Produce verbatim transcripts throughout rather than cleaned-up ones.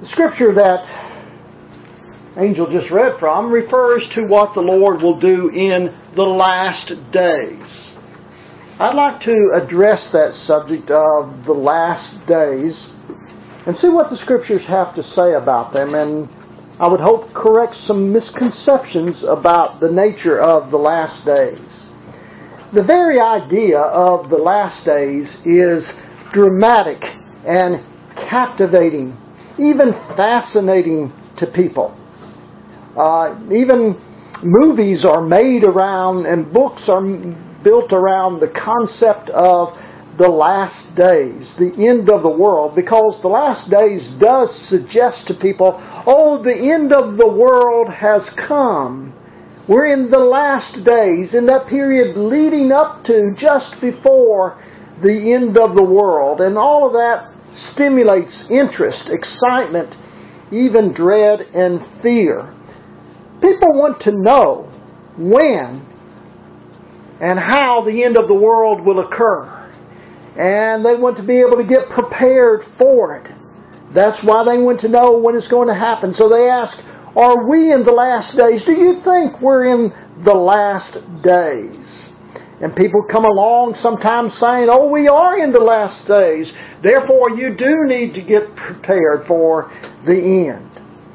The scripture that Angel just read from refers to what the Lord will do in the last days. I'd like to address that subject of the last days and see what the scriptures have to say about them, and I would hope correct some misconceptions about the nature of the last days. The very idea of the last days is dramatic and captivating, even fascinating to people. Uh, even movies are made around and books are built around the concept of the last days, the end of the world, because the last days does suggest to people, oh, the end of the world has come. We're in the last days, in that period leading up to just before the end of the world. And all of that stimulates interest, excitement, even dread and fear. People want to know when and how the end of the world will occur. And they want to be able to get prepared for it. That's why they want to know when it's going to happen. So they ask, are we in the last days? Do you think we're in the last days? And people come along sometimes saying, oh, we are in the last days. Therefore, you do need to get prepared for the end.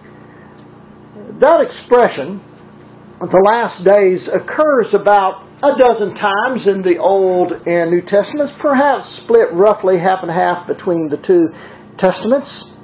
That expression, the last days, occurs about a dozen times in the Old and New Testaments, perhaps split roughly half and half between the two Testaments.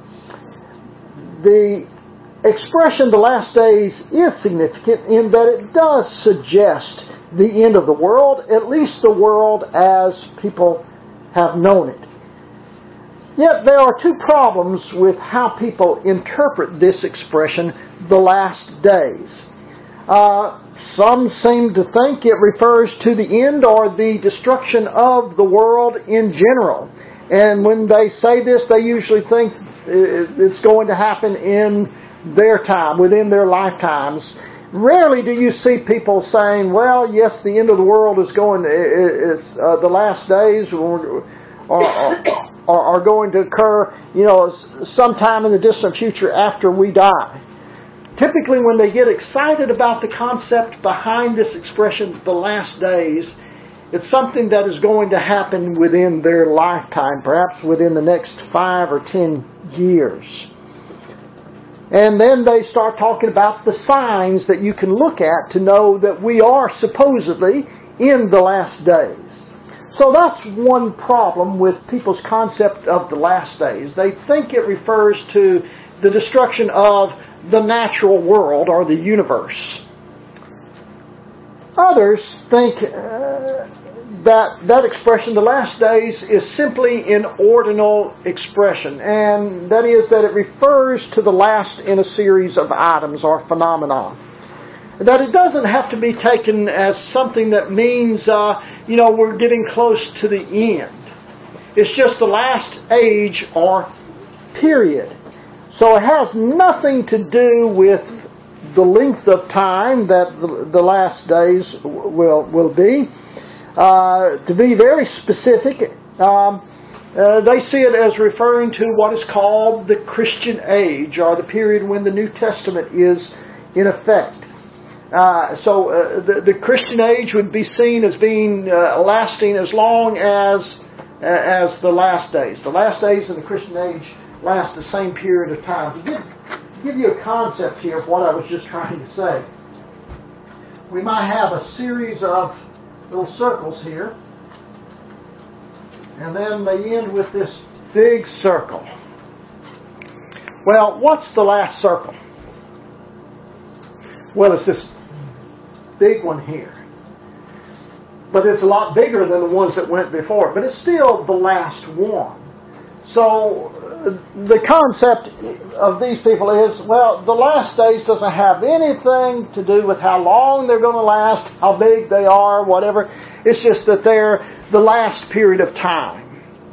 The expression, the last days, is significant in that it does suggest the end of the world, at least the world as people have known it. Yet there are two problems with how people interpret this expression, the last days. Uh, some seem to think it refers to the end or the destruction of the world in general. And when they say this, they usually think it's going to happen in their time, within their lifetimes. Rarely do you see people saying, well, yes, the end of the world is going, it's, uh, the last days are, are, are going to occur, you know, sometime in the distant future after we die. Typically, when they get excited about the concept behind this expression, the last days, it's something that is going to happen within their lifetime, perhaps within the next five or ten years. And then they start talking about the signs that you can look at to know that we are supposedly in the last days. So that's one problem with people's concept of the last days. They think it refers to the destruction of the natural world or the universe. Others think uh, that that expression, the last days, is simply an ordinal expression, and that is that it refers to the last in a series of items or phenomena. That it doesn't have to be taken as something that means, uh, you know, we're getting close to the end. It's just the last age or period. So it has nothing to do with the length of time that the, the last days will will be. Uh, to be very specific, um, uh, they see it as referring to what is called the Christian age, or the period when the New Testament is in effect. Uh, so uh, the, the Christian age would be seen as being uh, lasting as long as uh, as the last days. The last days of the Christian age last the same period of time. To give, give you a concept here of what I was just trying to say, we might have a series of little circles here, and then they end with this big circle. Well, what's the last circle? Well, it's this big one here. But it's a lot bigger than the ones that went before, but it's still the last one. So the concept of these people is, well, the last days doesn't have anything to do with how long they're going to last, how big they are, whatever. It's just that they're the last period of time.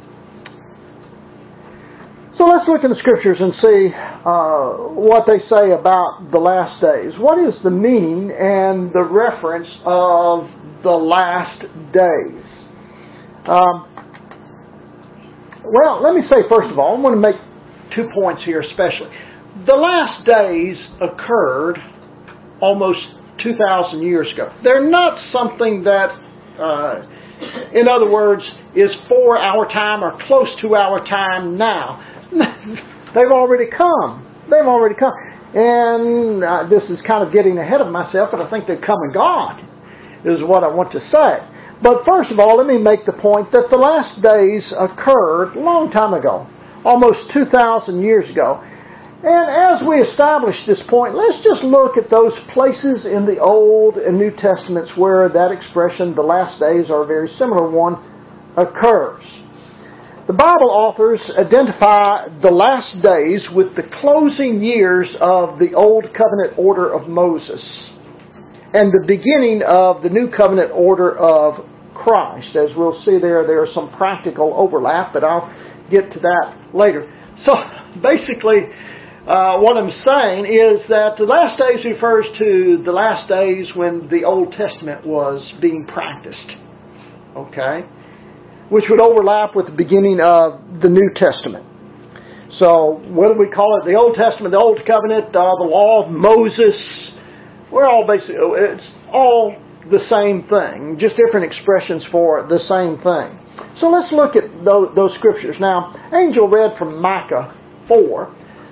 So let's look in the Scriptures and see uh, what they say about the last days. What is the meaning and the reference of the last days? Um, Well, let me say first of all, I want to make two points here especially. The last days occurred almost two thousand years ago. They're not something that, uh, in other words, is for our time or close to our time now. They've already come. They've already come. And uh, this is kind of getting ahead of myself, but I think they've come and gone, is what I want to say. But first of all, let me make the point that the last days occurred a long time ago, almost two thousand years ago. And as we establish this point, let's just look at those places in the Old and New Testaments where that expression, the last days, or a very similar one, occurs. The Bible authors identify the last days with the closing years of the Old Covenant order of Moses and the beginning of the New Covenant order of Christ. As we'll see there, there is some practical overlap, but I'll get to that later. So basically, uh, what I'm saying is that the last days refers to the last days when the Old Testament was being practiced. Okay? Which would overlap with the beginning of the New Testament. So, what do we call it? The Old Testament, the Old Covenant, uh, the Law of Moses. We're all basically, it's all the same thing, just different expressions for the same thing. So let's look at those, those scriptures. Now, Angel read from Micah four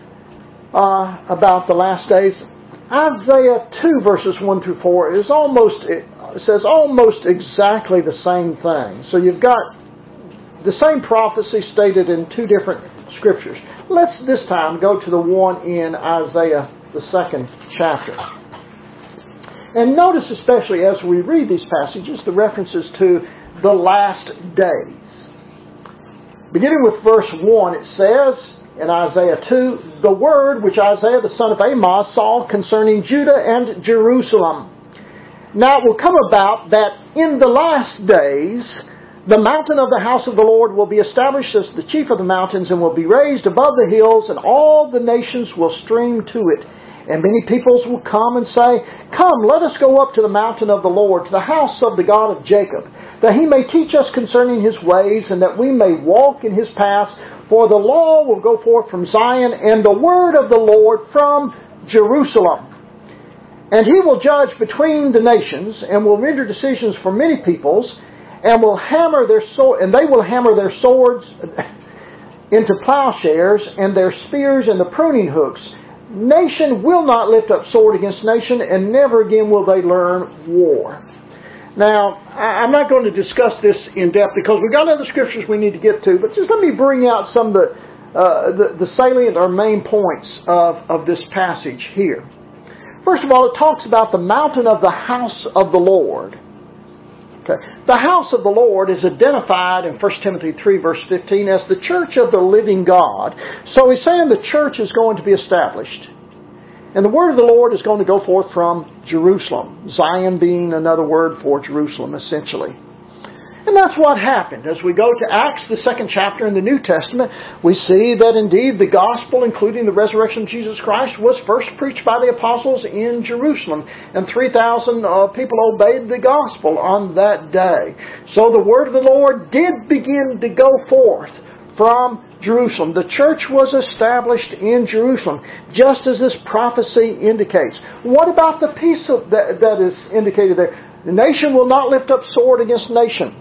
uh, about the last days. Isaiah two verses one through four is almost, it says almost exactly the same thing. So you've got the same prophecy stated in two different scriptures. Let's this time go to the one in Isaiah, the second chapter. And notice especially as we read these passages, the references to the last days. Beginning with verse one, it says in Isaiah two, the word which Isaiah the son of Amoz saw concerning Judah and Jerusalem. Now it will come about that in the last days the mountain of the house of the Lord will be established as the chief of the mountains and will be raised above the hills, and all the nations will stream to it. And many peoples will come and say, Come, let us go up to the mountain of the Lord, to the house of the God of Jacob, that He may teach us concerning His ways, and that we may walk in His paths. For the law will go forth from Zion, and the word of the Lord from Jerusalem. And He will judge between the nations, and will render decisions for many peoples, and will hammer their sword, and they will hammer their swords into plowshares, and their spears into pruning hooks. Nation will not lift up sword against nation, and never again will they learn war. Now, I'm not going to discuss this in depth because we've got other scriptures we need to get to, but just let me bring out some of the, uh, the, the salient or main points of, of this passage here. First of all, it talks about the mountain of the house of the Lord. Okay. The house of the Lord is identified in First Timothy three verse fifteen as the church of the living God. So he's saying the church is going to be established. And the word of the Lord is going to go forth from Jerusalem. Zion being another word for Jerusalem, essentially. And that's what happened. As we go to Acts, the second chapter in the New Testament, we see that indeed the gospel, including the resurrection of Jesus Christ, was first preached by the apostles in Jerusalem. And three thousand uh, people obeyed the gospel on that day. So the word of the Lord did begin to go forth from Jerusalem. The church was established in Jerusalem, just as this prophecy indicates. What about the peace of that, that is indicated there? The nation will not lift up sword against nation.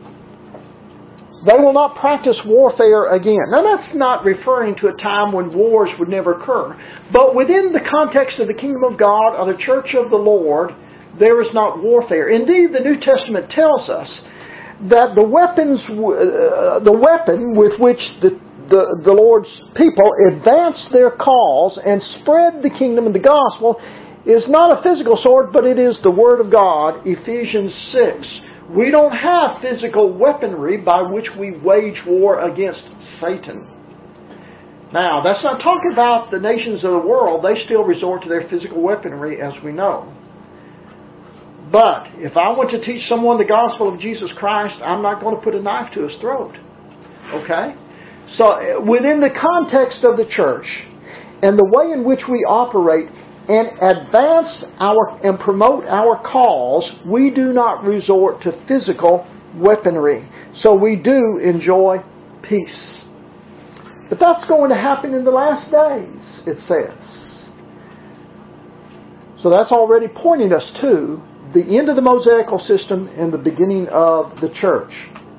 They will not practice warfare again. Now that's not referring to a time when wars would never occur. But within the context of the kingdom of God or the church of the Lord, there is not warfare. Indeed, the New Testament tells us that the weapons, uh, the weapon with which the, the, the Lord's people advance their cause and spread the kingdom and the gospel is not a physical sword, but it is the Word of God, Ephesians six. We don't have physical weaponry by which we wage war against Satan. Now, that's not talking about the nations of the world. They still resort to their physical weaponry, as we know. But if I want to teach someone the gospel of Jesus Christ, I'm not going to put a knife to his throat. Okay? So, within the context of the church and the way in which we operate and advance our and promote our cause, we do not resort to physical weaponry. So we do enjoy peace. But that's going to happen in the last days, it says. So that's already pointing us to the end of the Mosaical system and the beginning of the church.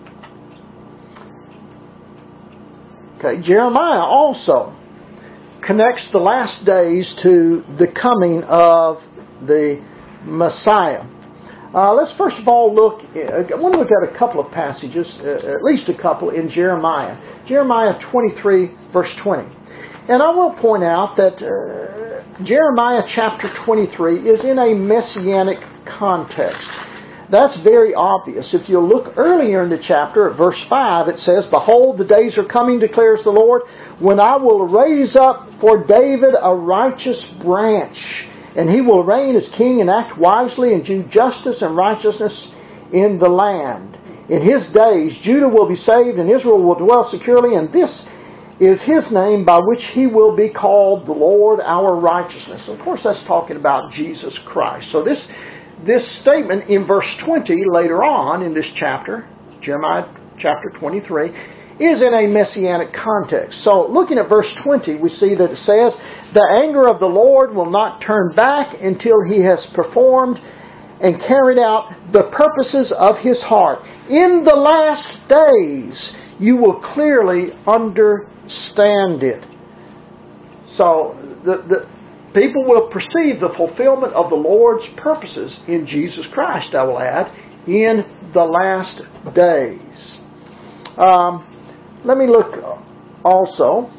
Okay, Jeremiah also connects the last days to the coming of the Messiah. Uh, let's first of all look, I want to look at a couple of passages, uh, at least a couple in Jeremiah. Jeremiah twenty-three, verse twenty. And I will point out that uh, Jeremiah chapter twenty-three is in a messianic context. That's very obvious. If you look earlier in the chapter, at verse five, it says, "Behold, the days are coming, declares the Lord, when I will raise up for David a righteous branch, and he will reign as king and act wisely and do justice and righteousness in the land. In his days, Judah will be saved and Israel will dwell securely, and this is his name by which he will be called the Lord our righteousness." Of course, that's talking about Jesus Christ. So this, this statement in verse twenty later on in this chapter, Jeremiah chapter twenty-three, is in a messianic context. So looking at verse twenty, we see that it says, "The anger of the Lord will not turn back until he has performed and carried out the purposes of his heart. In the last days, you will clearly understand it." So the, the people will perceive the fulfillment of the Lord's purposes in Jesus Christ, I will add, in the last days. Um, let me look also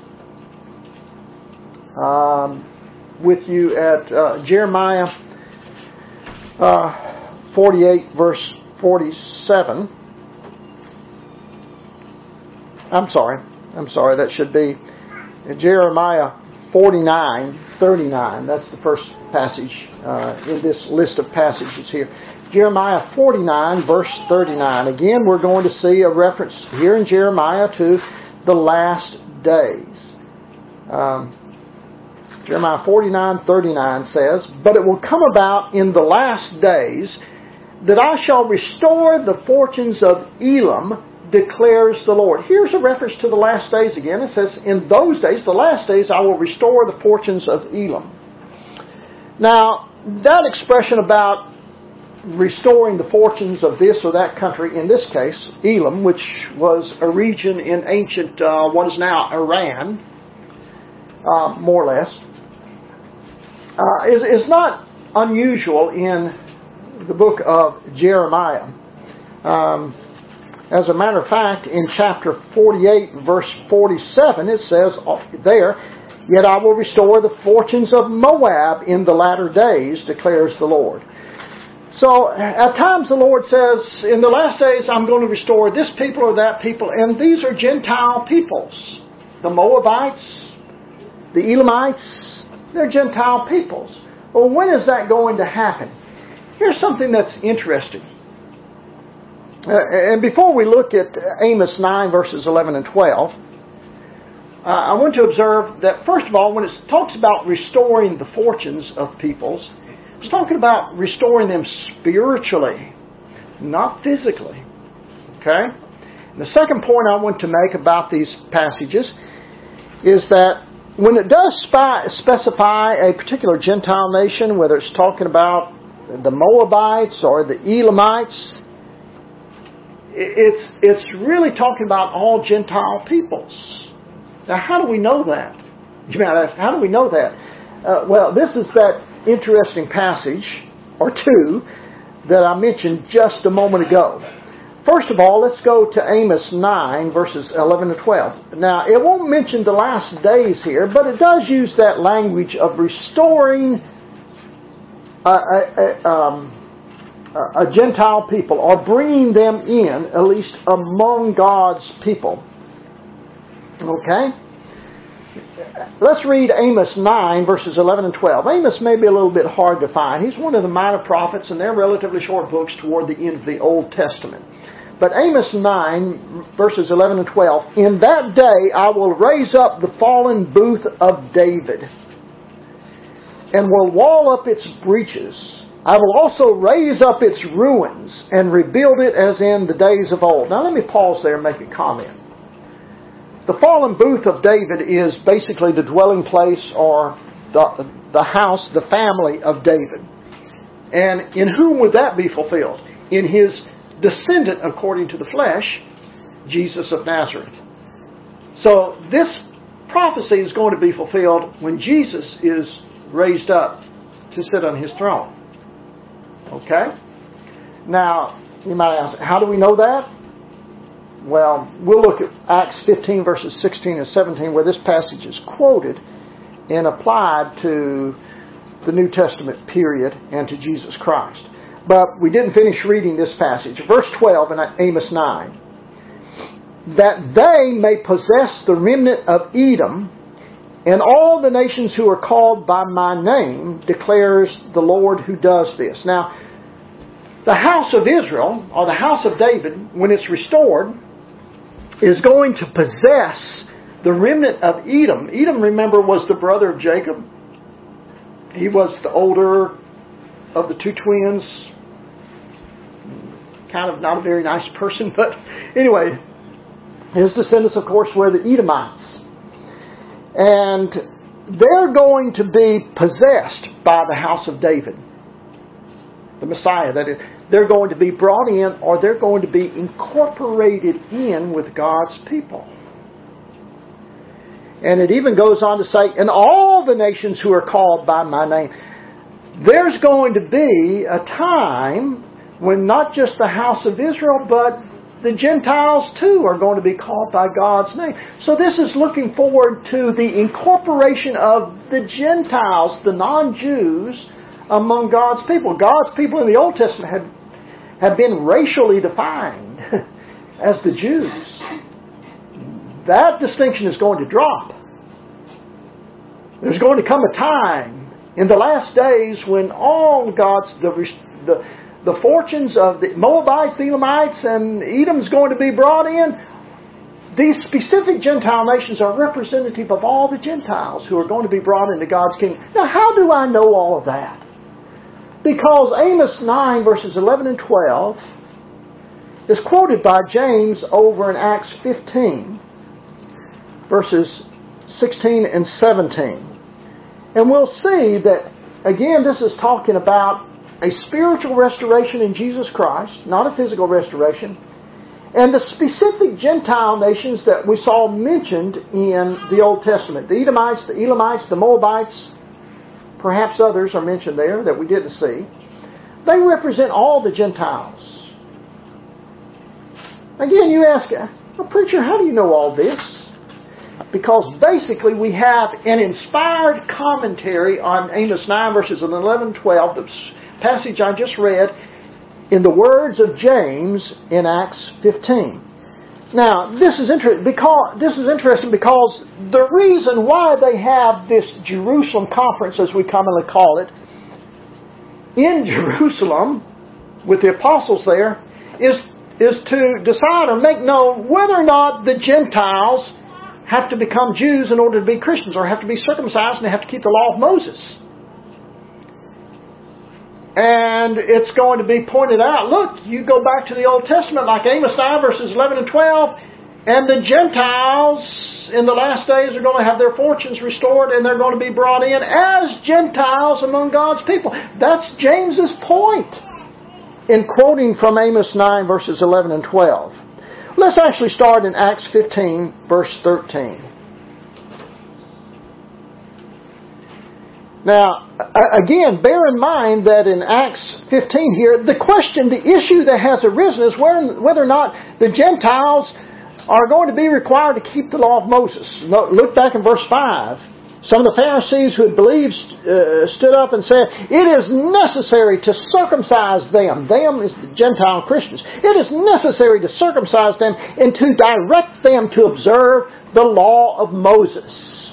Um, with you at uh, Jeremiah uh, forty-eight, verse forty-seven. I'm sorry. I'm sorry. That should be Jeremiah forty-nine, thirty-nine. That's the first passage uh, in this list of passages here. Jeremiah forty-nine, verse thirty-nine. Again, we're going to see a reference here in Jeremiah to the last days. Um, Jeremiah forty-nine, thirty-nine says, "But it will come about in the last days that I shall restore the fortunes of Elam, declares the Lord." Here's a reference to the last days again. It says, "In those days, the last days, I will restore the fortunes of Elam." Now, that expression about restoring the fortunes of this or that country, in this case, Elam, which was a region in ancient, uh, what is now Iran, uh, more or less, Uh, is, is not unusual in the book of Jeremiah. Um, as a matter of fact, in chapter forty-eight, verse forty-seven, it says there, "Yet I will restore the fortunes of Moab in the latter days, declares the Lord." So at times the Lord says, in the last days I'm going to restore this people or that people, and these are Gentile peoples. The Moabites, the Elamites, they're Gentile peoples. Well, when is that going to happen? Here's something that's interesting. Uh, and before we look at Amos nine, verses eleven and twelve, uh, I want to observe that, first of all, when it talks about restoring the fortunes of peoples, it's talking about restoring them spiritually, not physically. Okay? And the second point I want to make about these passages is that when it does spy, specify a particular Gentile nation, whether it's talking about the Moabites or the Elamites, it's it's really talking about all Gentile peoples. Now, how do we know that? You might ask, how do we know that? Uh, well, this is that interesting passage, or two, that I mentioned just a moment ago. First of all, let's go to Amos nine, verses eleven and twelve. Now, it won't mention the last days here, but it does use that language of restoring a, a, a, um, a Gentile people, or bringing them in, at least among God's people. Okay? Let's read Amos nine, verses eleven and twelve. Amos may be a little bit hard to find. He's one of the minor prophets, and they're relatively short books toward the end of the Old Testament. But Amos nine, verses eleven and twelve, "In that day I will raise up the fallen booth of David, and will wall up its breaches. I will also raise up its ruins, and rebuild it as in the days of old." Now let me pause there and make a comment. the fallen booth of David is basically the dwelling place or the, the house, the family of David. And in whom would that be fulfilled? In his descendant according to the flesh, Jesus of Nazareth. So this prophecy is going to be fulfilled when Jesus is raised up to sit on his throne. Okay? Now, you might ask, how do we know that? Well, we'll look at Acts fifteen, verses sixteen and seventeen, where this passage is quoted and applied to the New Testament period and to Jesus Christ. But we didn't finish reading this passage. Verse twelve in Amos nine. That they may possess the remnant of Edom and all the nations who are called by my name, declares the Lord who does this. Now, the house of Israel, or the house of David, when it's restored, is going to possess the remnant of Edom. Edom, remember, was the brother of Jacob. He was the older of the two twins. Kind of not a very nice person, but anyway, his descendants, of course, were the Edomites. And they're going to be possessed by the house of David, the Messiah. That is, they're going to be brought in, or they're going to be incorporated in with God's people. And it even goes on to say, and all the nations who are called by my name. There's going to be a time when not just the house of Israel, but the Gentiles too are going to be called by God's name. So this is looking forward to the incorporation of the Gentiles, the non-Jews, among God's people. God's people in the Old Testament had, had been racially defined as the Jews. That distinction is going to drop. There's going to come a time in the last days when all God's the the, the fortunes of the Moabites, the Elamites, and Edom's going to be brought in. These specific Gentile nations are representative of all the Gentiles who are going to be brought into God's kingdom. Now, how do I know all of that? Because Amos nine, verses eleven and twelve is quoted by James over in Acts fifteen, verses sixteen and seventeen. And we'll see that, again, this is talking about a spiritual restoration in Jesus Christ, not a physical restoration. And the specific Gentile nations that we saw mentioned in the Old Testament, the Edomites, the Elamites, the Moabites, perhaps others are mentioned there that we didn't see. They represent all the Gentiles. Again, you ask, well, preacher, how do you know all this? Because basically we have an inspired commentary on Amos nine, verses eleven and twelve, the passage I just read, in the words of James in Acts fifteen. Now, this is interesting because this is interesting because the reason why they have this Jerusalem conference, as we commonly call it, in Jerusalem with the apostles there, is is to decide or make known whether or not the Gentiles have to become Jews in order to be Christians, or have to be circumcised and they have to keep the law of Moses. And it's going to be pointed out, look, you go back to the Old Testament like Amos nine, verses eleven and twelve, and the Gentiles in the last days are going to have their fortunes restored and they're going to be brought in as Gentiles among God's people. That's James's point in quoting from Amos nine, verses eleven and twelve. Let's actually start in Acts fifteen, verse thirteen. Now, again, bear in mind that in Acts fifteen here, the question, the issue that has arisen is whether or not the Gentiles are going to be required to keep the law of Moses. Look back in verse five. Some of the Pharisees who had believed uh, stood up and said, it is necessary to circumcise them. Them is the Gentile Christians. It is necessary to circumcise them and to direct them to observe the law of Moses.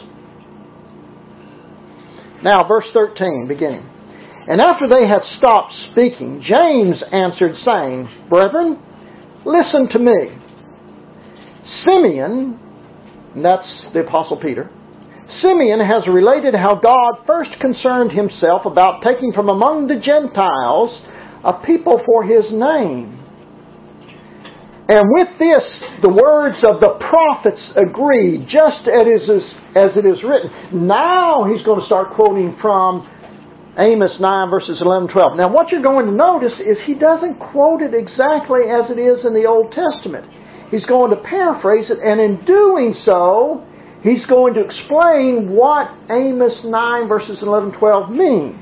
Now, verse thirteen, beginning. And after they had stopped speaking, James answered, saying, Brethren, listen to me. Simeon, and that's the Apostle Peter, Simeon has related how God first concerned himself about taking from among the Gentiles a people for his name. And with this, the words of the prophets agree, just as it is, as it is written. Now he's going to start quoting from Amos nine, verses eleven and twelve. Now what you're going to notice is he doesn't quote it exactly as it is in the Old Testament. He's going to paraphrase it, and in doing so, he's going to explain what Amos nine, verses eleven and twelve means.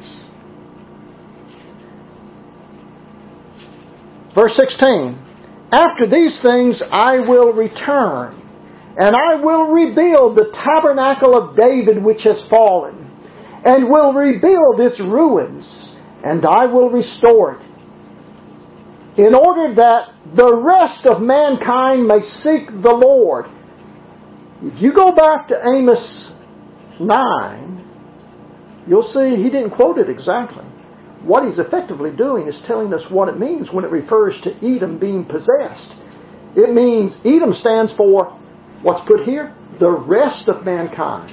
Verse sixteen. After these things I will return, and I will rebuild the tabernacle of David which has fallen, and will rebuild its ruins, and I will restore it, in order that the rest of mankind may seek the Lord. If you go back to Amos nine, you'll see he didn't quote it exactly. What he's effectively doing is telling us what it means when it refers to Edom being possessed. It means Edom stands for, what's put here? The rest of mankind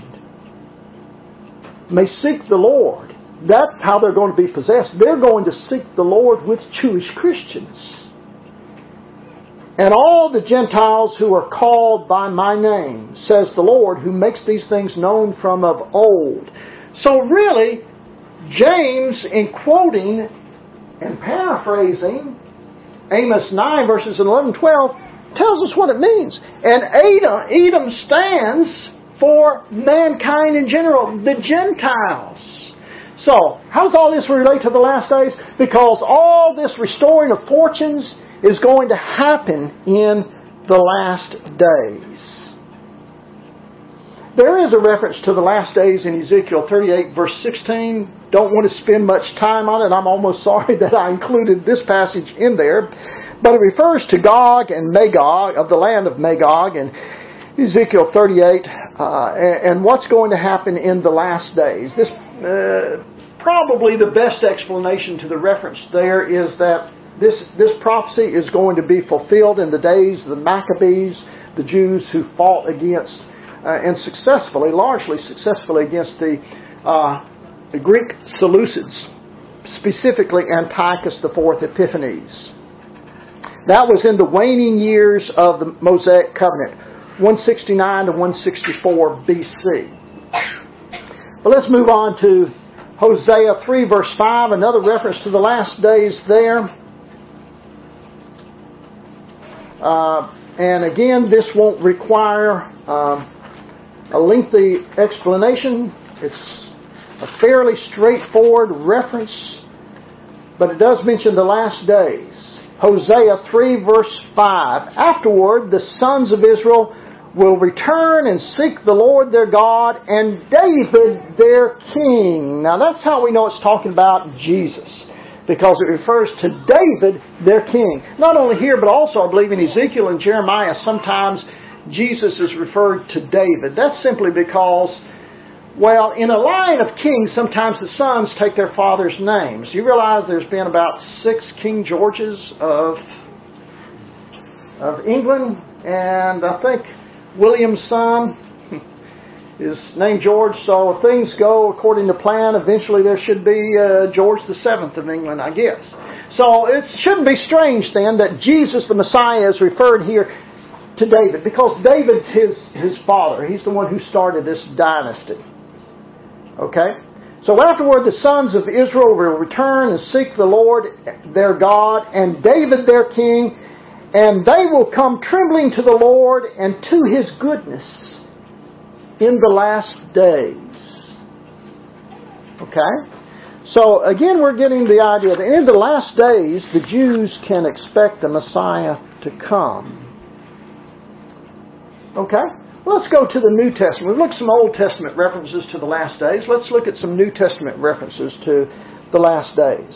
may seek the Lord. That's how they're going to be possessed. They're going to seek the Lord with Jewish Christians. And all the Gentiles who are called by my name, says the Lord, who makes these things known from of old. So really, James, in quoting and paraphrasing Amos nine, verses eleven and twelve, tells us what it means. And Edom, Edom stands for mankind in general, the Gentiles. So, how does all this relate to the last days? Because all this restoring of fortunes is going to happen in the last days. There is a reference to the last days in Ezekiel thirty-eight, verse sixteen. Don't want to spend much time on it. I'm almost sorry that I included this passage in there. But it refers to Gog and Magog, of the land of Magog, and Ezekiel thirty-eight, uh, and, and what's going to happen in the last days. This uh, probably the best explanation to the reference there is that this, this prophecy is going to be fulfilled in the days of the Maccabees, the Jews who fought against Uh, and successfully, largely successfully, against the, uh, the Greek Seleucids, specifically Antiochus the Fourth Epiphanes. That was in the waning years of the Mosaic Covenant, one sixty-nine to one sixty-four B C. But let's move on to Hosea three, verse five, another reference to the last days there. Uh, and again, this won't require Um, a lengthy explanation. It's a fairly straightforward reference, but it does mention the last days. Hosea three, verse five. Afterward, the sons of Israel will return and seek the Lord their God and David their king. Now that's how we know it's talking about Jesus, because it refers to David their king. Not only here, but also I believe in Ezekiel and Jeremiah, sometimes Jesus is referred to David. That's simply because, well, in a line of kings, sometimes the sons take their father's names. You realize there's been about six King Georges of, of England, and I think William's son is named George, so if things go according to plan, eventually there should be uh, George the Seventh of England, I guess. So it shouldn't be strange then that Jesus the Messiah is referred here to David, because David's his, his father. He's the one who started this dynasty. Okay? So afterward the sons of Israel will return and seek the Lord their God and David their king, and they will come trembling to the Lord and to His goodness in the last days. Okay? So again we're getting the idea that in the last days the Jews can expect the Messiah to come. Okay? Let's go to the New Testament. We've looked at some Old Testament references to the last days. Let's look at some New Testament references to the last days.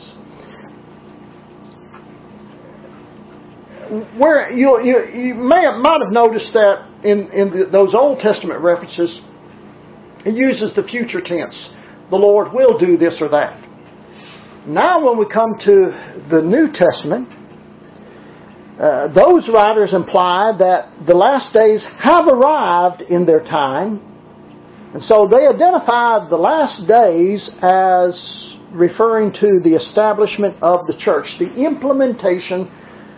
Where you you, you may have, might have noticed that in, in the, those Old Testament references, it uses the future tense. The Lord will do this or that. Now when we come to the New Testament, Uh, those writers imply that the last days have arrived in their time, and so they identify the last days as referring to the establishment of the church, the implementation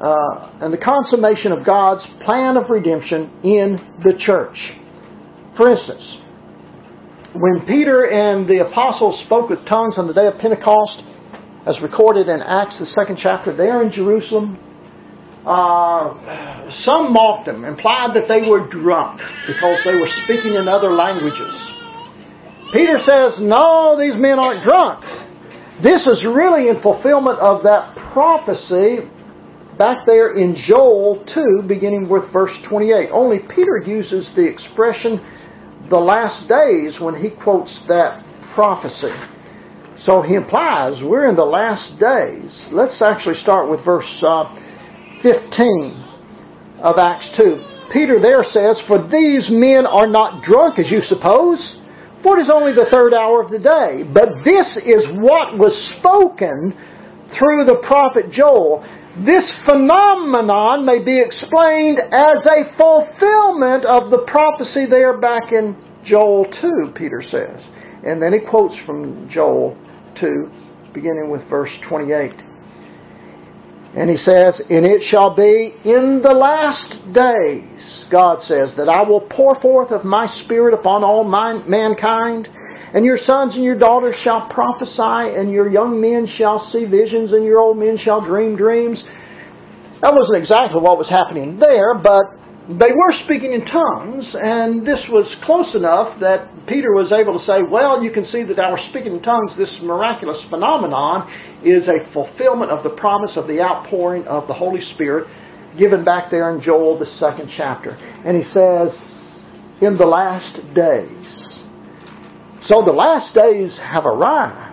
uh, and the consummation of God's plan of redemption in the church. For instance, when Peter and the apostles spoke with tongues on the day of Pentecost, as recorded in Acts, the second chapter, there in Jerusalem, uh, some mocked them, implied that they were drunk because they were speaking in other languages. Peter says, no, these men aren't drunk. This is really in fulfillment of that prophecy back there in Joel two, beginning with verse twenty-eight. Only Peter uses the expression, the last days, when he quotes that prophecy. So he implies we're in the last days. Let's actually start with verse uh, fifteen of Acts two. Peter there says, for these men are not drunk as you suppose, for it is only the third hour of the day. But this is what was spoken through the prophet Joel. This phenomenon may be explained as a fulfillment of the prophecy there back in Joel two, Peter says. And then he quotes from Joel two, beginning with verse twenty-eight. And he says, and it shall be in the last days, God says, that I will pour forth of my Spirit upon all my, mankind, and your sons and your daughters shall prophesy, and your young men shall see visions, and your old men shall dream dreams. That wasn't exactly what was happening there, but they were speaking in tongues, and this was close enough that Peter was able to say, well, you can see that our speaking in tongues, this miraculous phenomenon, is a fulfillment of the promise of the outpouring of the Holy Spirit given back there in Joel, the second chapter. And he says, in the last days. So the last days have arrived.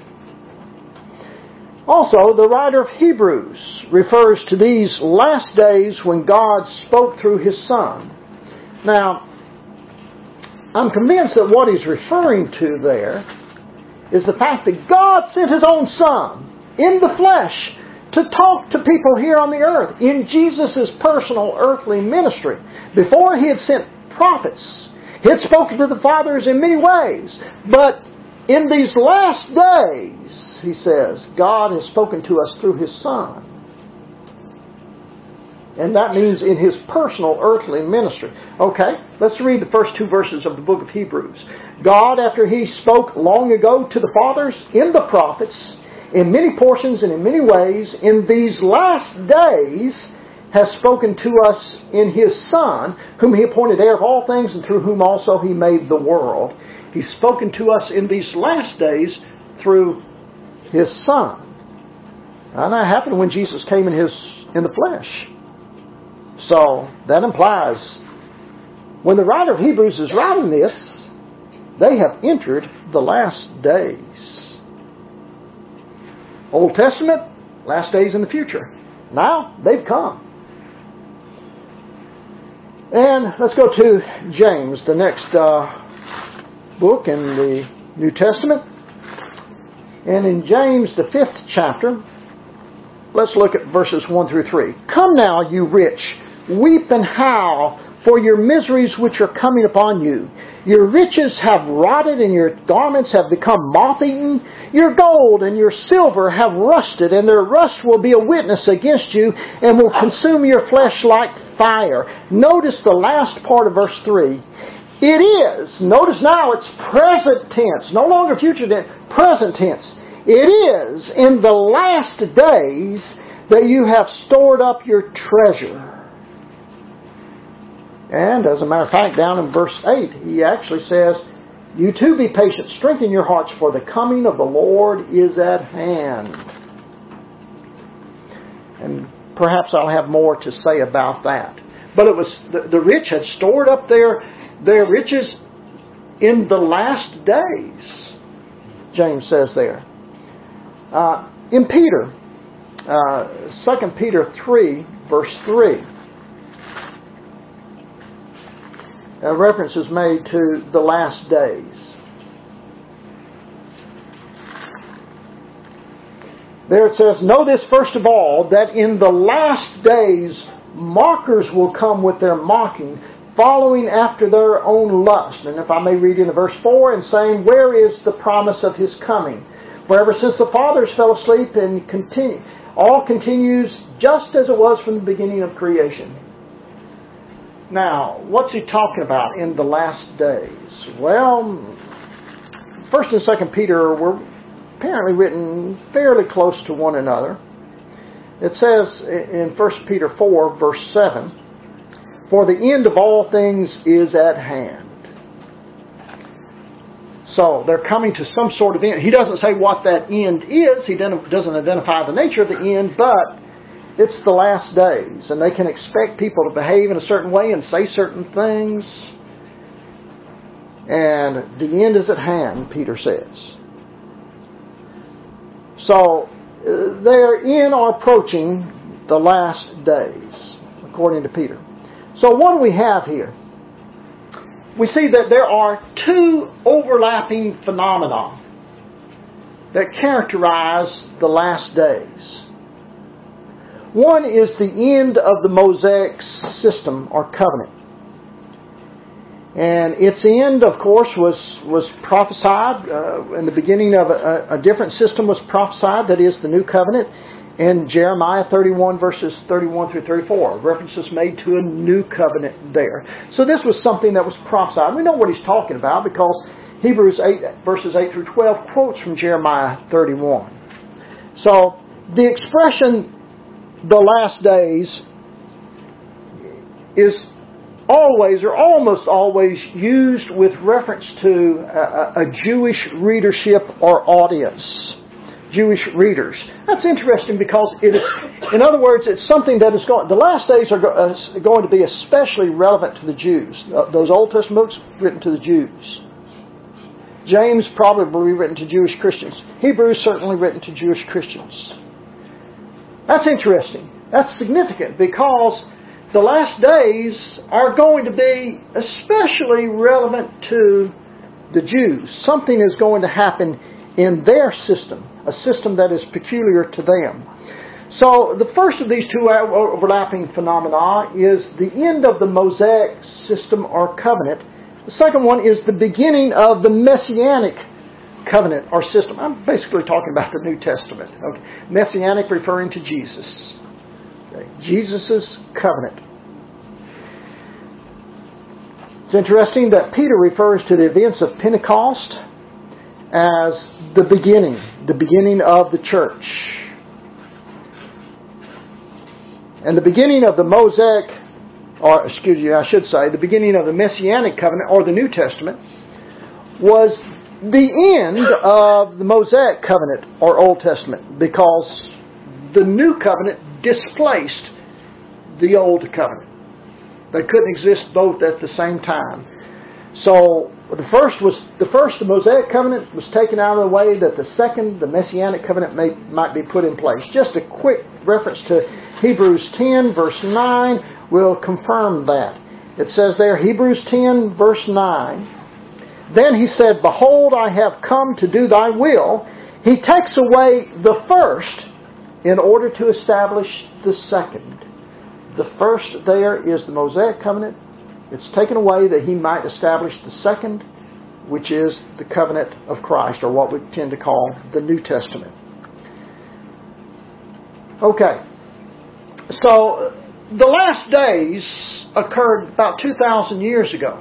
Also, the writer of Hebrews refers to these last days when God spoke through His Son. Now, I'm convinced that what he's referring to there is the fact that God sent His own Son in the flesh to talk to people here on the earth in Jesus' personal earthly ministry. Before He had sent prophets, He had spoken to the fathers in many ways. But in these last days, he says, God has spoken to us through His Son. And that means in His personal earthly ministry. Okay, let's read the first two verses of the book of Hebrews. God, after He spoke long ago to the fathers in the prophets, in many portions and in many ways, in these last days, has spoken to us in His Son, whom He appointed heir of all things, and through whom also He made the world. He's spoken to us in these last days through His Son. And that happened when Jesus came in His in the flesh. So that implies when the writer of Hebrews is writing this, they have entered the last days. Old Testament, last days in the future. Now they've come. And let's go to James, the next uh, book in the New Testament. And in James, the fifth chapter, let's look at verses one through three. Come now, you rich, weep and howl for your miseries which are coming upon you. Your riches have rotted and your garments have become moth-eaten. Your gold and your silver have rusted, and their rust will be a witness against you and will consume your flesh like fire. Notice the last part of verse three. It is, notice now it's present tense, no longer future tense, present tense. It is in the last days that you have stored up your treasure. And as a matter of fact, down in verse eight, he actually says, you too be patient, strengthen your hearts, for the coming of the Lord is at hand. And perhaps I'll have more to say about that. But it was the, the rich had stored up their, their riches in the last days, James says there. Uh, in Peter, uh, Second Peter three, verse three, a reference is made to the last days. There it says, know this first of all, that in the last days mockers will come with their mocking, following after their own lust. And if I may read in verse four, and saying, where is the promise of His coming? For ever since the fathers fell asleep, and continue, all continues just as it was from the beginning of creation. Now, what's he talking about in the last days? Well, First and Second Peter were apparently written fairly close to one another. It says in First Peter four, verse seven, "For the end of all things is at hand." So they're coming to some sort of end. He doesn't say what that end is. He doesn't identify the nature of the end, but it's the last days. And they can expect people to behave in a certain way and say certain things. And the end is at hand, Peter says. So they're in or approaching the last days, according to Peter. So what do we have here? We see that there are two overlapping phenomena that characterize the last days. One is the end of the Mosaic system or covenant. And its end, of course, was, was prophesied. Uh, in the beginning of a, a different system was prophesied, that is the New Covenant, in Jeremiah thirty-one, verses thirty-one through thirty-four. References made to a new covenant there. So this was something that was prophesied. We know what he's talking about because Hebrews eight, verses eight through twelve quotes from Jeremiah thirty-one. So the expression, the last days, is always or almost always used with reference to a, a Jewish readership or audience. Jewish readers. That's interesting because it is, in other words, it's something that is going, the last days are go, uh, going to be especially relevant to the Jews. Uh, those Old Testament books written to the Jews. James probably written to Jewish Christians. Hebrews certainly written to Jewish Christians. That's interesting. That's significant because the last days are going to be especially relevant to the Jews. Something is going to happen in their system, a system that is peculiar to them. So the first of these two overlapping phenomena is the end of the Mosaic system or covenant. The second one is the beginning of the Messianic covenant or system. I'm basically talking about the New Testament. Okay. Messianic referring to Jesus. Okay. Jesus' covenant. It's interesting that Peter refers to the events of Pentecost as the beginning, the beginning of the church. And the beginning of the Mosaic, or excuse me, I should say, the beginning of the Messianic covenant, or the New Testament, was the end of the Mosaic covenant, or Old Testament, because the New Covenant displaced the Old Covenant. They couldn't exist both at the same time. So the first was the first, the Mosaic covenant was taken out of the way, that the second, the Messianic covenant, may, might be put in place. Just a quick reference to Hebrews ten, verse nine, will confirm that. It says there, Hebrews ten, verse nine, "Then he said, Behold, I have come to do thy will." He takes away the first in order to establish the second. The first there is the Mosaic covenant. It's taken away that he might establish the second, which is the covenant of Christ, or what we tend to call the New Testament. Okay. So, the last days occurred about two thousand years ago.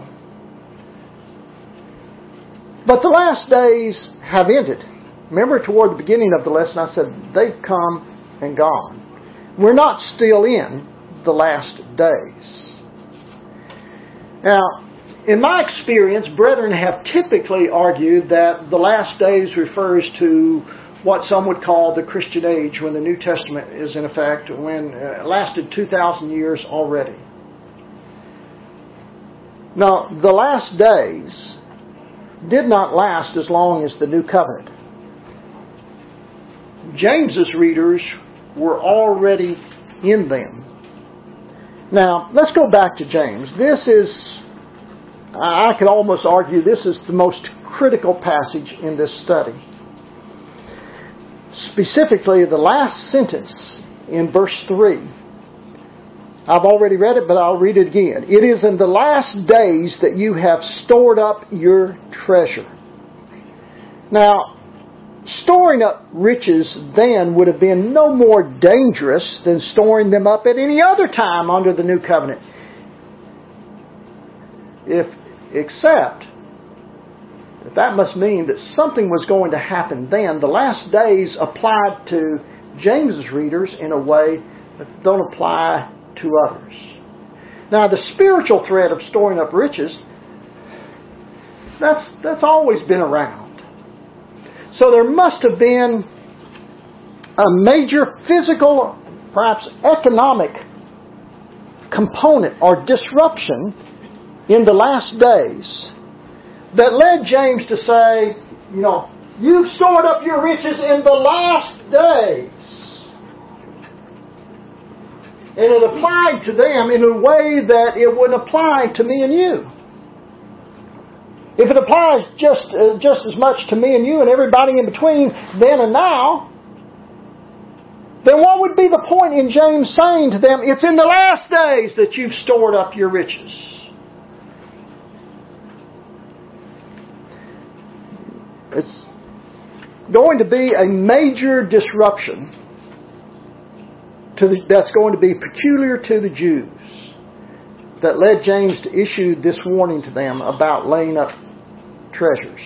But the last days have ended. Remember, toward the beginning of the lesson, I said they've come and gone. We're not still in the last days. Now, in my experience, brethren have typically argued that the last days refers to what some would call the Christian age, when the New Testament is in effect, when it lasted two thousand years already. Now, the last days did not last as long as the New Covenant. James's readers were already in them. Now, let's go back to James. This is, I could almost argue, this is the most critical passage in this study. Specifically, the last sentence in verse three. I've already read it, but I'll read it again. "It is in the last days that you have stored up your treasure." Now, storing up riches then would have been no more dangerous than storing them up at any other time under the New Covenant. If, except, if that must mean that something was going to happen then, the last days applied to James's readers in a way that don't apply to others. Now, the spiritual threat of storing up riches, that's, that's always been around. So there must have been a major physical, perhaps economic component or disruption in the last days that led James to say, you know, you've stored up your riches in the last days. And it applied to them in a way that it wouldn't apply to me and you. If it applies just uh, just as much to me and you and everybody in between then and now, then what would be the point in James saying to them, it's in the last days that you've stored up your riches? It's going to be a major disruption to the, that's going to be peculiar to the Jews that led James to issue this warning to them about laying up treasures.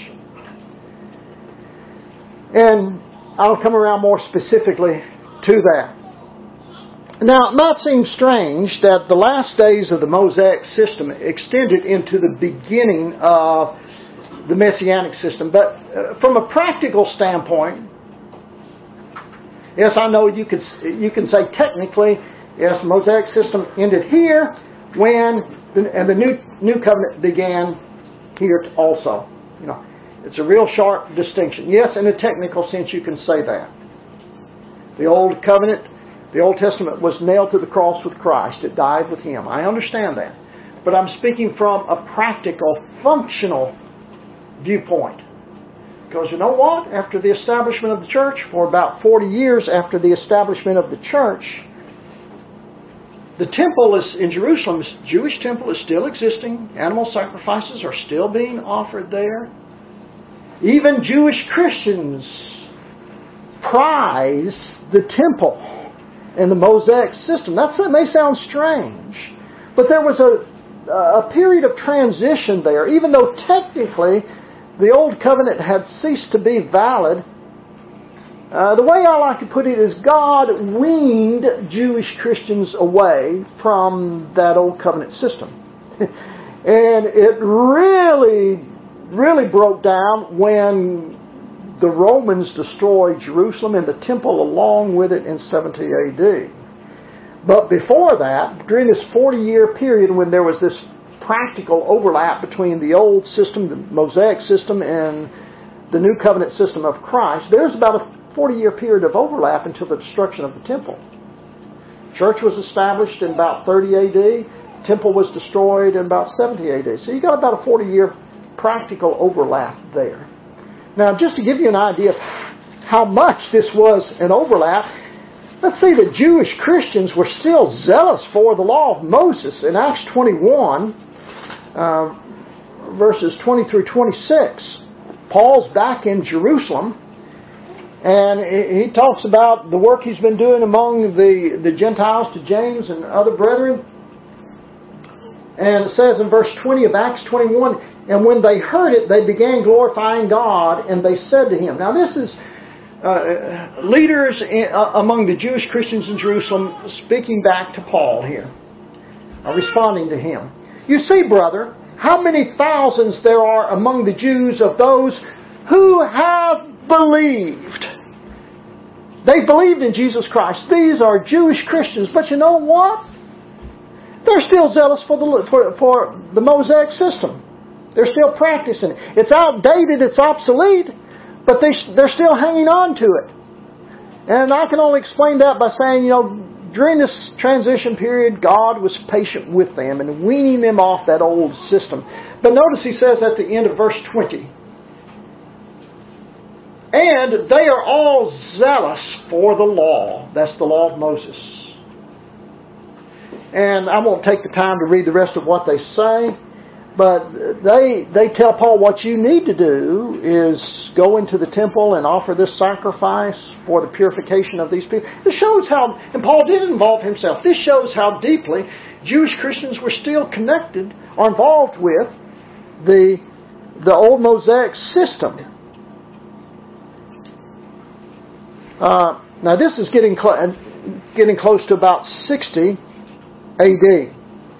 And I'll come around more specifically to that. Now, it might seem strange that the last days of the Mosaic system extended into the beginning of the Messianic system, but uh, from a practical standpoint, yes, I know you could you can say technically, yes, the Mosaic system ended here when the, and the new new covenant began here also. You know, it's a real sharp distinction. Yes, in a technical sense, you can say that. The old covenant, the Old Testament was nailed to the cross with Christ. It died with Him. I understand that. But I'm speaking from a practical, functional viewpoint. Because you know what? After the establishment of the church, for about forty years after the establishment of the church, the temple is in Jerusalem, the Jewish temple is still existing. Animal sacrifices are still being offered there. Even Jewish Christians prize the temple and the Mosaic system. That's, that may sound strange, but there was a, a period of transition there. Even though technically the Old Covenant had ceased to be valid, uh, the way I like to put it is God weaned Jewish Christians away from that Old Covenant system. And it really, really broke down when the Romans destroyed Jerusalem and the temple along with it in seventy A D. But before that, during this forty-year period when there was this practical overlap between the old system, the Mosaic system, and the New Covenant system of Christ, there's about a forty-year period of overlap until the destruction of the temple. Church was established in about thirty A D. Temple was destroyed in about seventy A D. So you got about a forty-year practical overlap there. Now, just to give you an idea of how much this was an overlap, let's see that Jewish Christians were still zealous for the law of Moses. In Acts twenty-one, uh, verses twenty through twenty-six, Paul's back in Jerusalem, and he talks about the work he's been doing among the, the Gentiles to James and other brethren. And it says in verse twenty of Acts twenty-one, and when they heard it, they began glorifying God, and they said to him. Now this is uh, leaders in, uh, among the Jewish Christians in Jerusalem speaking back to Paul here, uh, responding to him. You see, brother, how many thousands there are among the Jews of those who have believed. They believed in Jesus Christ. These are Jewish Christians, but you know what? They're still zealous for the for, for the Mosaic system. They're still practicing it. It's outdated, it's obsolete, but they, they're still hanging on to it. And I can only explain that by saying, you know, during this transition period, God was patient with them and weaning them off that old system. But notice he says at the end of verse twenty, and they are all zealous for the law. That's the law of Moses. And I won't take the time to read the rest of what they say, But they they tell Paul what you need to do is go into the temple and offer this sacrifice for the purification of these people. This shows how, and Paul did involve himself, this shows how deeply Jewish Christians were still connected or involved with the, the old Mosaic system. Uh, now this is getting, cl- getting close to about sixty A D.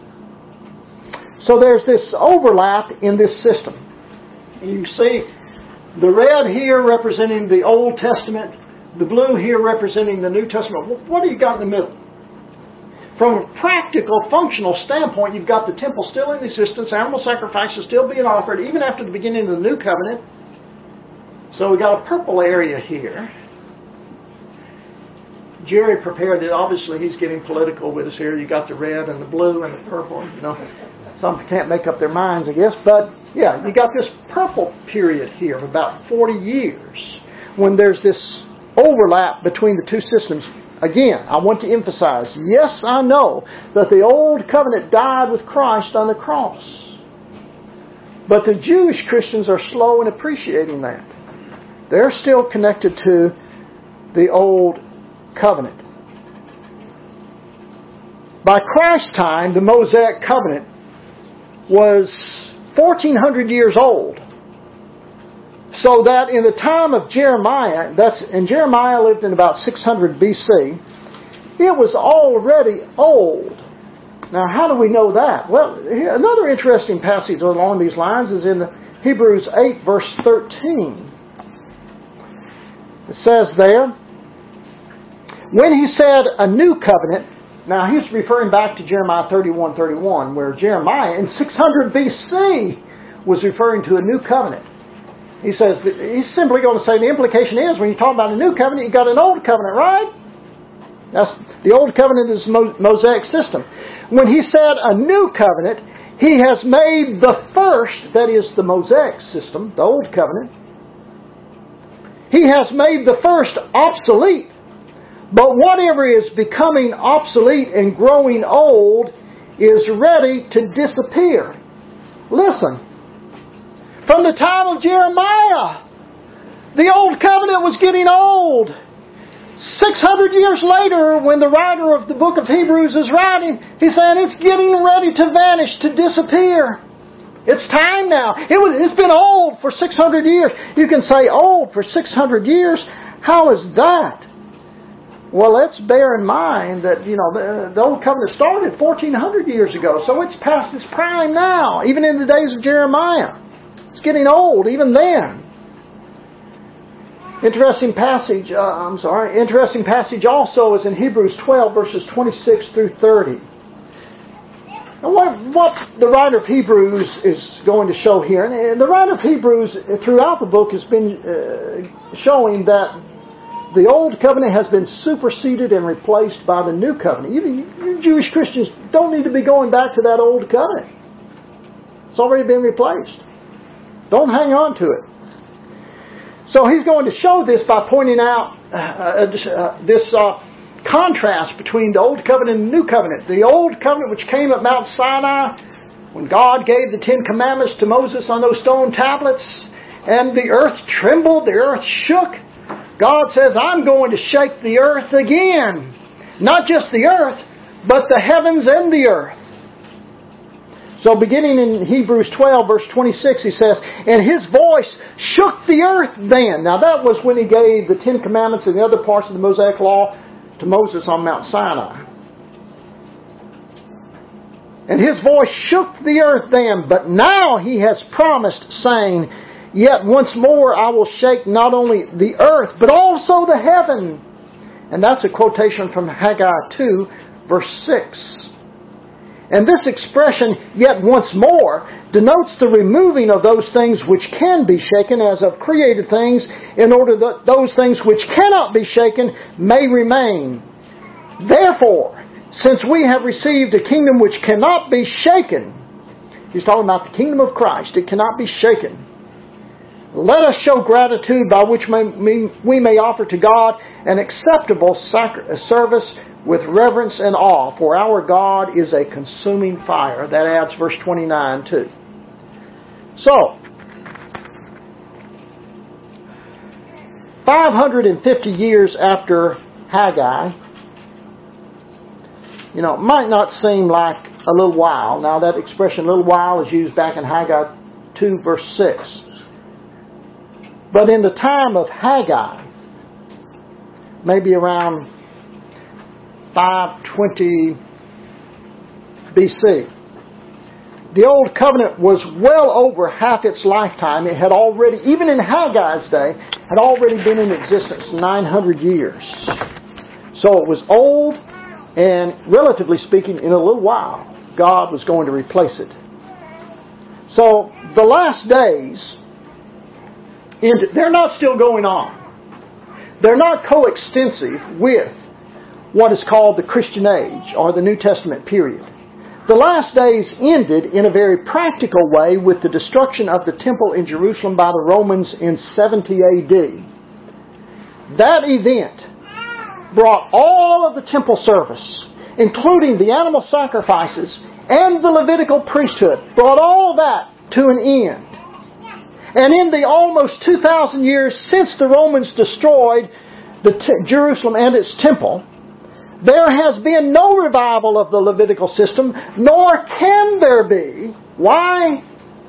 So there's this overlap in this system. You see the red here representing the Old Testament, the blue here representing the New Testament. What do you got in the middle? From a practical, functional standpoint, you've got the temple still in existence, animal sacrifices still being offered, even after the beginning of the New Covenant. So we've got a purple area here. Jerry prepared it. Obviously, he's getting political with us here. You got the red and the blue and the purple, you know. Some can't make up their minds, I guess. But, yeah, you got this purple period here of about forty years when there's this overlap between the two systems. Again, I want to emphasize, yes, I know that the Old Covenant died with Christ on the cross. But the Jewish Christians are slow in appreciating that. They're still connected to the Old Covenant. By Christ's time, the Mosaic Covenant was fourteen hundred years old. So that in the time of Jeremiah, that's and Jeremiah lived in about six hundred B C, it was already old. Now, how do we know that? Well, here, another interesting passage along these lines is in Hebrews eight, verse thirteen. It says there, when he said a new covenant. Now, he's referring back to Jeremiah thirty-one thirty-one, where Jeremiah in six hundred B C was referring to a new covenant. He says, he's simply going to say the implication is when you talk about a new covenant, you've got an old covenant, right? That's, the old covenant is the Mosaic system. When he said a new covenant, he has made the first, that is the Mosaic system, the old covenant, he has made the first obsolete. But whatever is becoming obsolete and growing old is ready to disappear. Listen. From the time of Jeremiah, the Old Covenant was getting old. six hundred years later, when the writer of the book of Hebrews is writing, he's saying it's getting ready to vanish, to disappear. It's time now. It was, it's been old for six hundred years. You can say old for six hundred years. How is that? Well, let's bear in mind that, you know, the, the Old Covenant started fourteen hundred years ago, so it's past its prime now, even in the days of Jeremiah. It's getting old, even then. Interesting passage, uh, I'm sorry, interesting passage also is in Hebrews twelve, verses twenty-six through thirty. And what, what the writer of Hebrews is going to show here, and the writer of Hebrews throughout the book has been uh, showing that the Old Covenant has been superseded and replaced by the New Covenant. You, you Jewish Christians don't need to be going back to that Old Covenant. It's already been replaced. Don't hang on to it. So he's going to show this by pointing out uh, uh, this uh, contrast between the Old Covenant and the New Covenant. The Old Covenant, which came at Mount Sinai, when God gave the Ten Commandments to Moses on those stone tablets, and the earth trembled, the earth shook. God says, I'm going to shake the earth again. Not just the earth, but the heavens and the earth. So beginning in Hebrews twelve, verse twenty-six, he says, and his voice shook the earth then. Now that was when he gave the Ten Commandments and the other parts of the Mosaic Law to Moses on Mount Sinai. And his voice shook the earth then, but now he has promised, saying, yet once more I will shake not only the earth, but also the heaven. And that's a quotation from Haggai two, verse six. And this expression, yet once more, denotes the removing of those things which can be shaken as of created things, in order that those things which cannot be shaken may remain. Therefore, since we have received a kingdom which cannot be shaken, he's talking about the kingdom of Christ, it cannot be shaken. Let us show gratitude by which we may offer to God an acceptable service with reverence and awe, for our God is a consuming fire. That adds verse twenty-nine too. So, five hundred fifty years after Haggai, you know, it might not seem like a little while. Now that expression, little while, is used back in Haggai two verse six. But in the time of Haggai, maybe around five twenty B C, the Old Covenant was well over half its lifetime. It had already, even in Haggai's day, had already been in existence nine hundred years. So it was old, and relatively speaking, in a little while, God was going to replace it. So the last days, they're not still going on. They're not coextensive with what is called the Christian age or the New Testament period. The last days ended in a very practical way with the destruction of the temple in Jerusalem by the Romans in seventy A D. That event brought all of the temple service, including the animal sacrifices and the Levitical priesthood, brought all that to an end. And in the almost two thousand years since the Romans destroyed the t- Jerusalem and its temple, there has been no revival of the Levitical system, nor can there be. Why?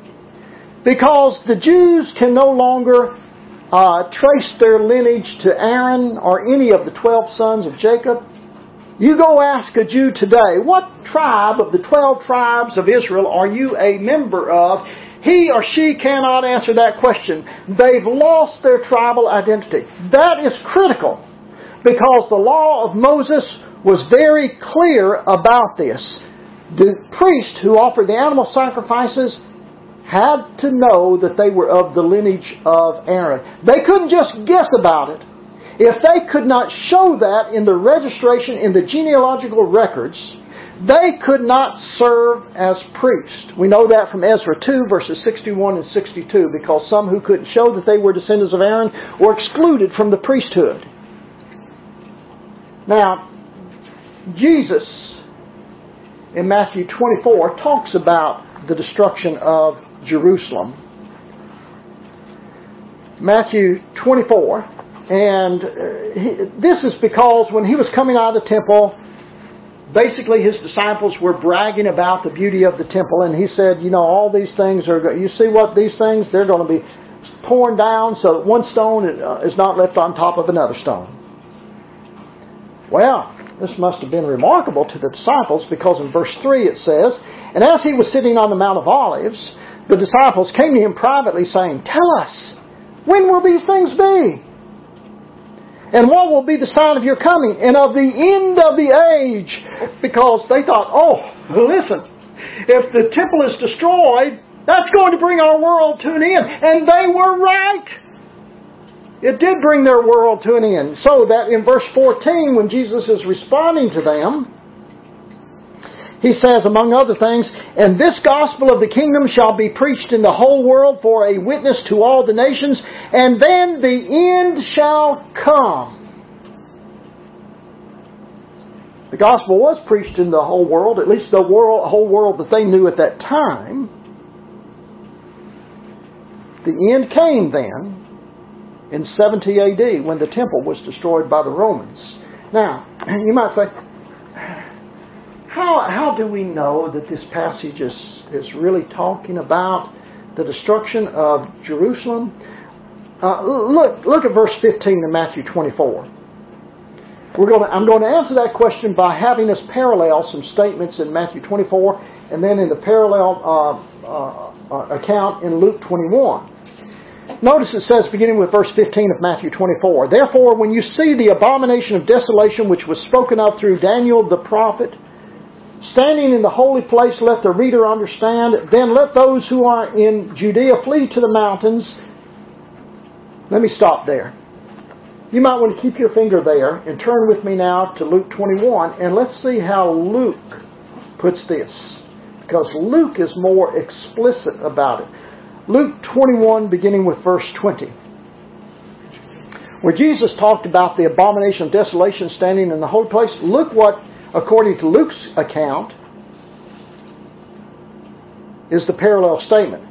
Because the Jews can no longer uh, trace their lineage to Aaron or any of the twelve sons of Jacob. You go ask a Jew today, what tribe of the twelve tribes of Israel are you a member of? He or she cannot answer that question. They've lost their tribal identity. That is critical, because the law of Moses was very clear about this. The priest who offered the animal sacrifices had to know that they were of the lineage of Aaron. They couldn't just guess about it. If they could not show that in the registration in the genealogical records, they could not serve as priests. We know that from Ezra two, verses sixty-one and sixty-two, because some who couldn't show that they were descendants of Aaron were excluded from the priesthood. Now, Jesus, in Matthew twenty-four, talks about the destruction of Jerusalem. Matthew twenty-four, and he, this is because when he was coming out of the temple, basically his disciples were bragging about the beauty of the temple, and he said, you know, all these things are, you see what these things, they're going to be torn down so that one stone is not left on top of another stone. Well, this must have been remarkable to the disciples, because in verse three it says, and as he was sitting on the Mount of Olives, the disciples came to him privately saying, tell us, when will these things be? And what will be the sign of your coming and of the end of the age? Because they thought, oh, listen, if the temple is destroyed, that's going to bring our world to an end. And they were right. It did bring their world to an end. So that in verse fourteen, when Jesus is responding to them, he says, among other things, and this gospel of the kingdom shall be preached in the whole world for a witness to all the nations, and then the end shall come. The gospel was preached in the whole world, at least the world, whole world that they knew at that time. The end came then in seventy A D when the temple was destroyed by the Romans. Now, you might say, How how do we know that this passage is, is really talking about the destruction of Jerusalem? Uh, look look at verse fifteen in Matthew twenty-four. We're going to, I'm going to answer that question by having us parallel some statements in Matthew twenty-four and then in the parallel uh, uh, account in Luke twenty-one. Notice it says, beginning with verse fifteen of Matthew twenty-four, therefore when you see the abomination of desolation which was spoken of through Daniel the prophet, standing in the holy place, let the reader understand. Then let those who are in Judea flee to the mountains. Let me stop there. You might want to keep your finger there and turn with me now to Luke twenty-one, and let's see how Luke puts this, because Luke is more explicit about it. Luke twenty-one, beginning with verse twenty, where Jesus talked about the abomination of desolation standing in the holy place. Look what, according to Luke's account, is the parallel statement.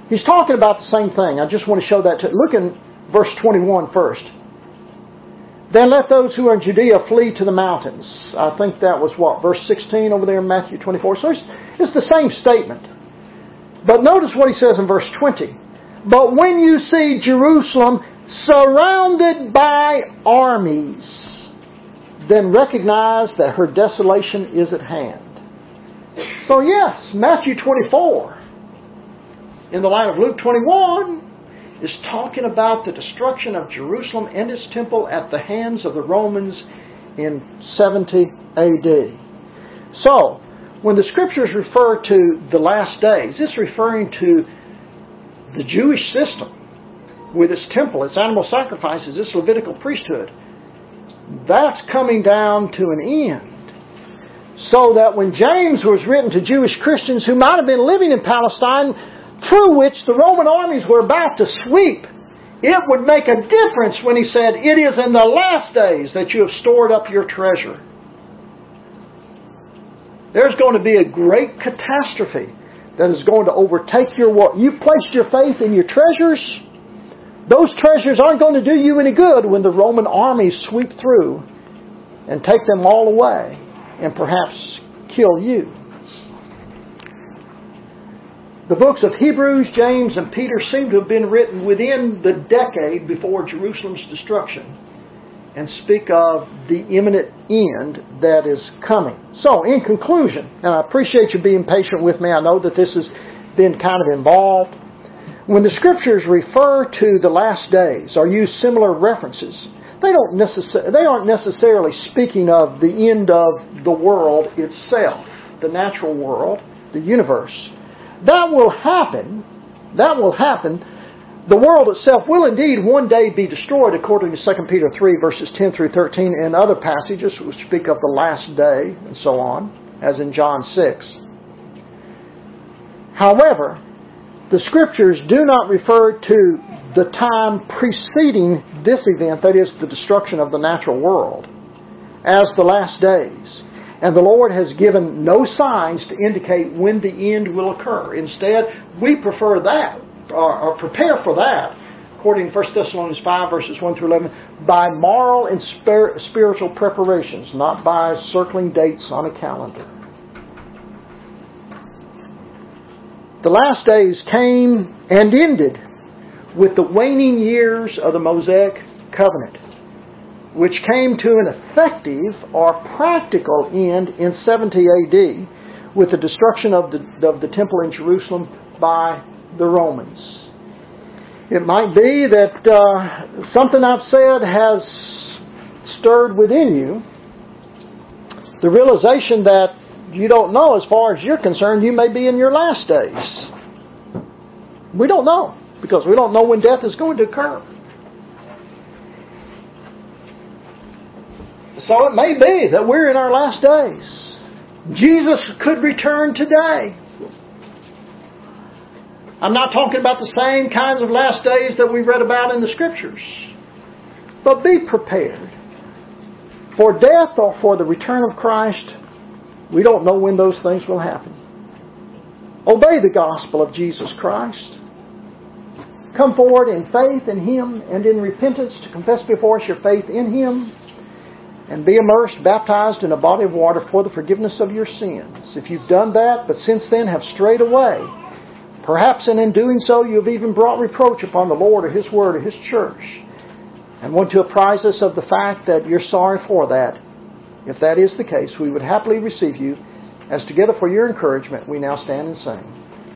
He's talking about the same thing. I just want to show that. To, look in verse twenty-one first. Then let those who are in Judea flee to the mountains. I think that was what? Verse sixteen over there in Matthew twenty-four. So it's, it's the same statement. But notice what he says in verse twenty. But when you see Jerusalem surrounded by armies, then recognize that her desolation is at hand. So yes, Matthew twenty-four, in the light of Luke twenty-one, is talking about the destruction of Jerusalem and its temple at the hands of the Romans in seventy A D. So, when the Scriptures refer to the last days, it's referring to the Jewish system with its temple, its animal sacrifices, its Levitical priesthood. That's coming down to an end. So that when James was written to Jewish Christians who might have been living in Palestine, through which the Roman armies were about to sweep, it would make a difference when he said, it is in the last days that you have stored up your treasure. There's going to be a great catastrophe that is going to overtake your what you've placed your faith in your treasures. Those treasures aren't going to do you any good when the Roman armies sweep through and take them all away and perhaps kill you. The books of Hebrews, James, and Peter seem to have been written within the decade before Jerusalem's destruction and speak of the imminent end that is coming. So, in conclusion, and I appreciate you being patient with me. I know that this has been kind of involved. When the Scriptures refer to the last days or use similar references, they don't necessarily they aren't necessarily speaking of the end of the world itself, the natural world, the universe. That will happen. That will happen. The world itself will indeed one day be destroyed, according to Second Peter three, verses ten through thirteen, and other passages which speak of the last day, and so on, as in John six. However, the Scriptures do not refer to the time preceding this event, that is, the destruction of the natural world, as the last days. And the Lord has given no signs to indicate when the end will occur. Instead, we prefer that, or, or prepare for that, according to First Thessalonians five, verses one through eleven, by moral and spir- spiritual preparations, not by circling dates on a calendar. The last days came and ended with the waning years of the Mosaic covenant, which came to an effective or practical end in seventy A D with the destruction of the, of the temple in Jerusalem by the Romans. It might be that uh, something I've said has stirred within you the realization that you don't know, as far as you're concerned, you may be in your last days. We don't know, because we don't know when death is going to occur. So it may be that we're in our last days. Jesus could return today. I'm not talking about the same kinds of last days that we read about in the Scriptures. But be prepared. For death or for the return of Christ, we don't know when those things will happen. Obey the gospel of Jesus Christ. Come forward in faith in Him and in repentance to confess before us your faith in Him, and be immersed, baptized in a body of water for the forgiveness of your sins. If you've done that, but since then have strayed away, perhaps and in doing so you have even brought reproach upon the Lord or His Word or His church, and want to apprise us of the fact that you're sorry for that, if that is the case, we would happily receive you, as together for your encouragement we now stand and sing.